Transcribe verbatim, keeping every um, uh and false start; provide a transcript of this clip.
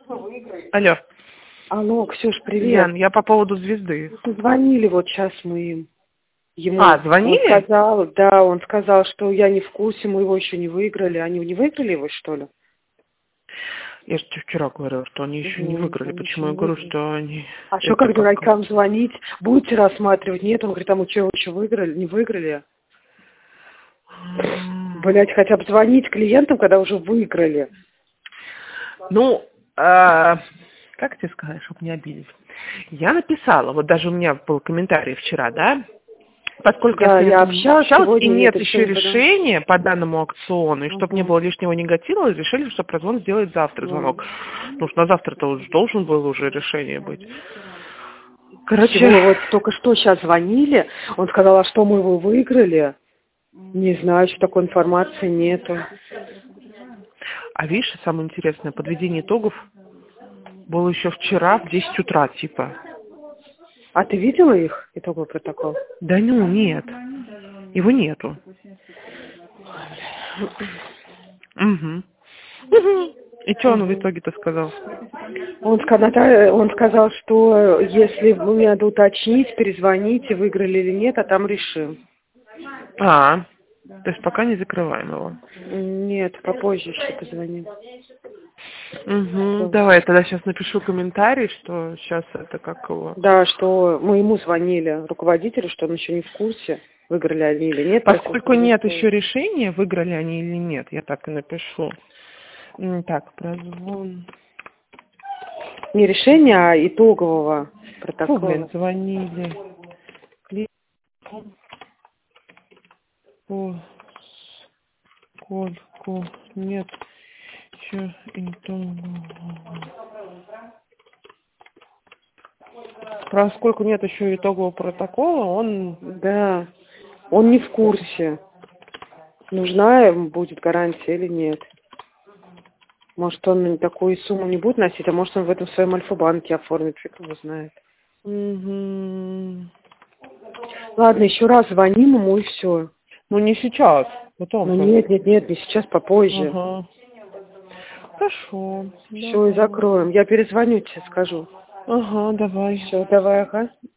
Алло. Алло, Ксюш, привет. Ян, я по поводу звезды. Звонили вот сейчас мы им. Ему. А, звонили? Он сказал, да, он сказал, что я не в курсе, мы его еще не выиграли. Они не выиграли его, что ли? Я же тебе вчера говорила, что они еще Угу, не выиграли. Почему я говорю, выиграли. Что они... А что, как дуракам звонить? Будете рассматривать? Нет, он говорит, а мы что, еще выиграли? Не выиграли? Блять, хотя бы звонить клиентам, когда уже выиграли. Ну, а, как тебе сказать, чтобы не обидеть? Я написала, вот даже у меня был комментарий вчера, да? Поскольку да, я, я общалась, общалась и нет нет еще решения по данному аукциону, и чтобы угу. не было лишнего негатива, решили, что прозвон сделать завтра звонок. Ну, что на завтра-то уже должен был уже решение быть. Короче, мы вот только что сейчас звонили, он сказал, а что мы его выиграли? Не знаю, что такой информации нету. А видишь, самое интересное, подведение итогов было еще вчера в десять утра, типа. А ты видела их, итоговый протокол? Да ну, нет. Его нету. Угу. Угу. И что он в итоге-то сказал? Он сказал, он сказал, что если мне надо уточнить, перезвоните, выиграли или нет, а там решим. А, то есть пока не закрываем его? Нет, попозже еще позвоним. Угу. Давай, я тогда сейчас напишу комментарий, что сейчас это как его... Да, что мы ему звонили, руководителю, что он еще не в курсе, выиграли они или нет. Поскольку нет еще решения, выиграли они или нет, я так и напишу. Так, прозвон... Не решения, а итогового протокола. Фу, блин, звонили. Поскольку нет еще итогового... Поскольку нет еще итогового протокола, он... Да, он не в курсе, нужна ему будет гарантия или нет. Может, он такую сумму не будет носить, а может, он в этом своем Альфа-банке оформит, фиг его знает. Угу. Ладно, еще раз звоним ему и все. Ну, не сейчас, потом. Ну, нет, нет, нет, не сейчас, попозже. Ага. Хорошо. Все, и закроем. Я перезвоню тебе, скажу. Ага, давай. Все, давай, ага.